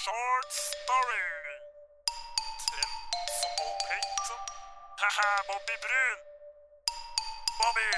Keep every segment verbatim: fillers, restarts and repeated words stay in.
Short story. Trend som opphengt. Haha, Bobby Brun. Bobby.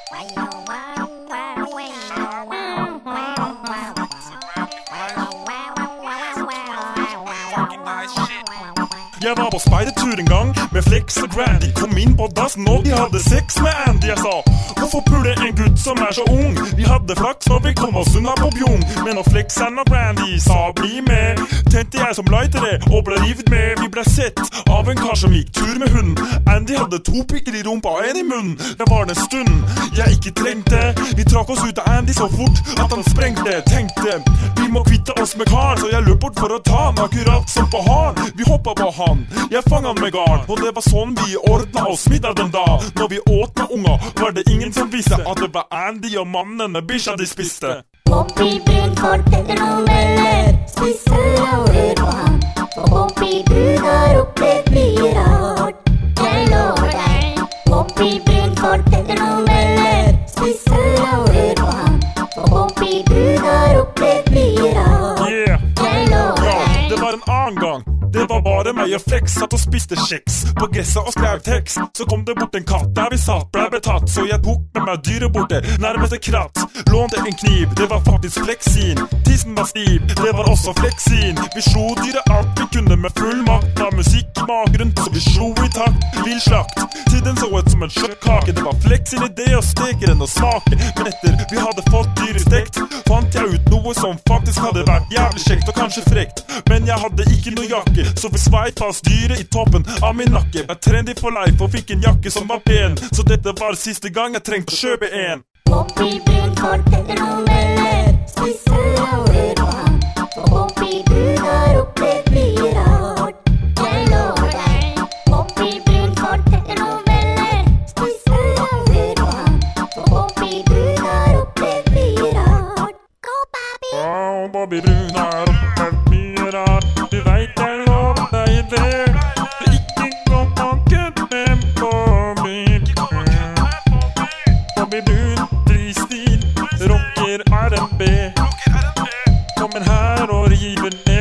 Jeg var på speidertur en gang med Flex og Grandy. Kom inn på dassen og de hadde sex med Andy. Jeg sa, hvorfor pule en gutt som er så ung? Vi hadde flaks når vi kom oss unna på bjong. Men når Flex og Grandy sa bli med, tenkte jeg som lightere og ble rivet med. Vi ble sett av en kar som gikk tur med hunden. Andy hadde to pikker i rumpa og en i munnen. Det var en stund jeg ikke trengte. Vi trakk oss ut av Andy så fort at han sprengte. Tenkte, vi må kvitte oss med kar, så jeg løp bort for å ta han akkurat som på han. Vi hoppet på han. Jeg fang han med garn, og det var sånn vi ordnet oss middag den dag. Når vi åt med unger, var det ingen som visste at det var Andy og mannen med bikkja de spiste. Bobby Brun forteller noveller, spiser og hør på han. Og Bobby Brun har opplevd mye rart, jeg lover deg. Bobby Brun forteller noveller, spiser og hør på han. Og Bobby Brun har opplevd mye rart, Yeah, jeg lover ja, deg. det var en annen gang. Det var bare meg og Flex satt og spiste kjeks på gresset og skrev tekst. Så kom det bort en katt der vi satt, ble betatt. Så jeg tok med meg dyret borte, nærmeste kratt. Lånte en kniv, det var faktisk Flex sin. Tissen var stiv, det var også Flex sin. Vi slo dyret alt vi kunne med full makt. Av musikk i bakgrunnen, så vi slo i takt. Vill slakt, tiden så ut som en kjøttkake. Det var Flex sin idé å steke den og smake. Men etter vi hadde fått dyret stekt, fant jeg ut noe som faktisk hadde vært jævlig kjekt og kanskje frekt. Men jeg hadde ikke noe jakke, så vi sveip fast dyret i toppen av min nakke. Ble trendy for life og fikk en jakke som var pen. Så dette var siste gang jeg trengte å kjøpe en. Bobby Brun forteller noveller, spiser og hør på han. Og Bobby Brun har opplevd mye rart, jeg lover deg. Bobby Brun forteller noveller, spiser og hør på han. Og Bobby Brun har opplevd mye rart. Go, Bobby! Wow, Bobby Brun har opplevd mye rart. Du vet jeg lover deg det. Det er ikke godt å kødde med Bobby Brun. Bobby Brun, dristil, rocker R and B. Kommer her og river ned.